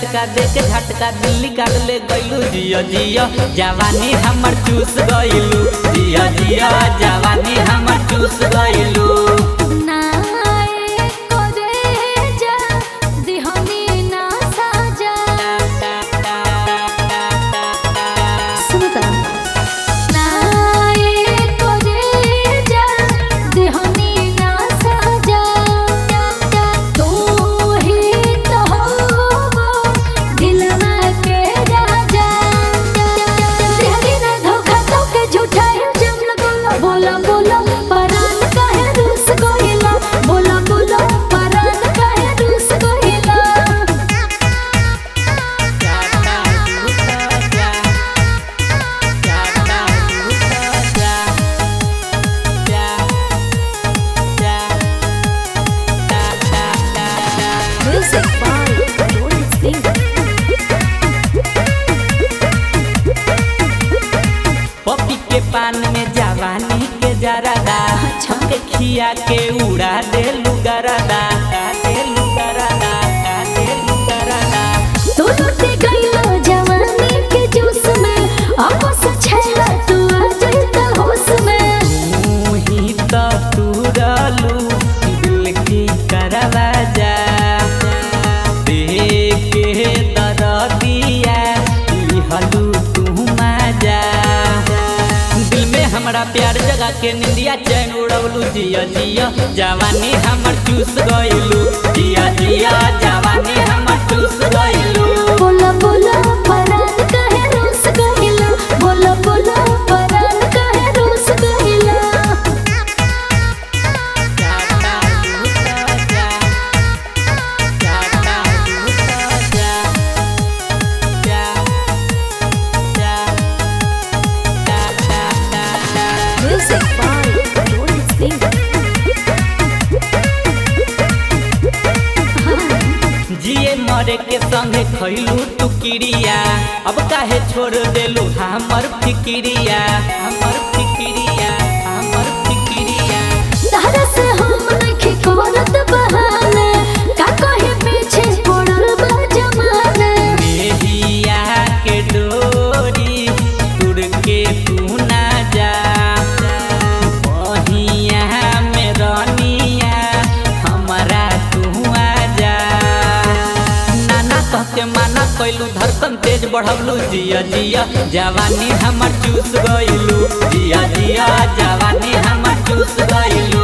झटका दे के झटका दिल्ली काट ले गइलू जिया जिया जवानी हमर चूस गइलू जिया जिया जवानी हमर चूस गइलू। पपी के पान में जवानी के जरादा छमके खिया के उड़ा दे लुगरादा दे लुगरादा दे लुगरादा तू लुटे गइलो जवानी के जोश में आपस छेला तू आ जाता होश में तू ही तो तुरलू दिल की करवा जा देख के दरदिया लिहलू तू मजा दिल में हमरा प्यार जगा के निंदिया चैन उड़वलू जिया जिया जवानी हमर चूस गइलू जिया जिया जवानी हमर चूस गइलू। बोला बोला परान काहे रोस गइला बोला बोला परान काहे रोस गइला। जाता दूता जा जाता दूता जा जा जा Music by Jordan Singh। जिए मरे के संगे खइलू तू किरिया अब काहे छोड़ देलू हमर फिकिरिया हमर फिकिरिया हमर फिकिरिया। तारा से हम नखी करत बहाने का कहे पीछे पड़ल बा जमाने देहिया के डोरी तुड़ के तू ना जा बहिया में रनिया हमरा तू आ जा नाना कह के माना कइलू धड़कन तेज बढ़वलू जिया जिया जवानी हमर चूस गइलू जिया जिया जवानी हमर चूस गइलू।